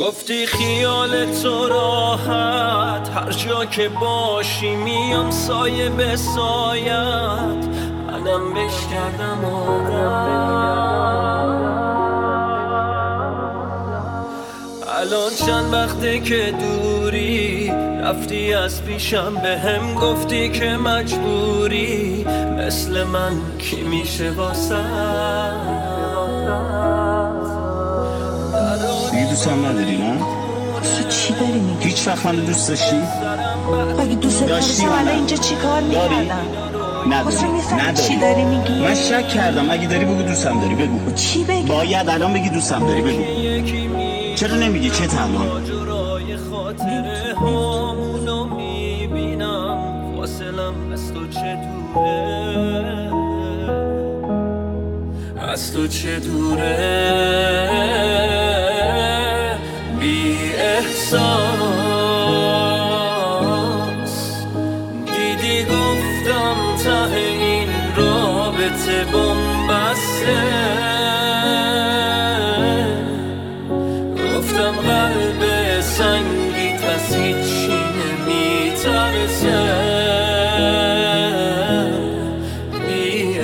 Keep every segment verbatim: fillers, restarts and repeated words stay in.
گفتی خیال تو راحت، هر جا که باشی میام سایه به سایت. منم بش کردم الان چند وقته که دوری، رفتی از پیشم به هم گفتی که مجبوری. مثل من کی میشه واسه دیگه دوستم نداری نه؟ تو چی داری میگی؟ هیچ وقت منو دوست داشتی؟ اگه دوست داشتی داشتم یا الان نه؟ اینجا چی کار داری؟ میکردم؟ نداری حسین میفهمی چی نداری داری میگی؟ من شک کردم. اگه داری بگو دوستم داری، بگو. چی بگم؟ باید الان بگی دوستم داری، بگو. چرا نمیگی؟ چه الان؟ ماجرای خاطره هامونو میبینم، فاصلم از تو چه دوره، از تو چه دوره. بی احساس دیدی گفتم ته این رابطه بنبسته، گفتم قلب سنگی از هیچی نمیترسه. بی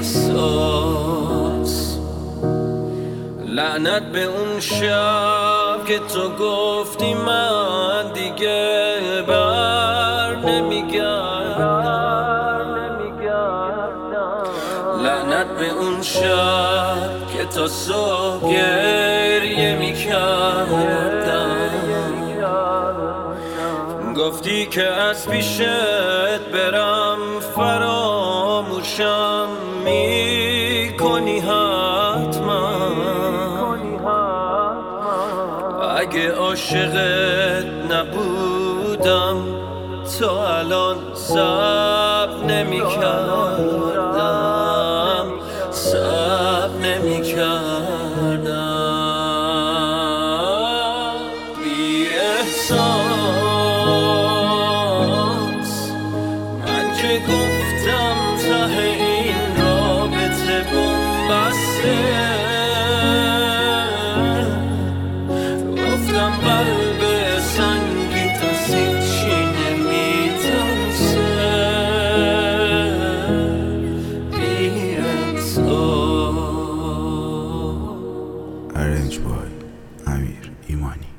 احساس لعنت به اون شب که تو گفتی من دیگه بر نمیگردم. لعنت به اون شب که تا صبح گریه میکردم. گفتی که از پیشت برم فراموشم میکنی حتما. اگه عاشقت نبودم تا الان صبر نمیکردم، صبر نمیکردم. بی احساس من که گفتم ته این رابطه بنبسته، گفتم قلب سنگی تا هیچی نمیترسه. بی احساس Arrange boy امیر ایمانی.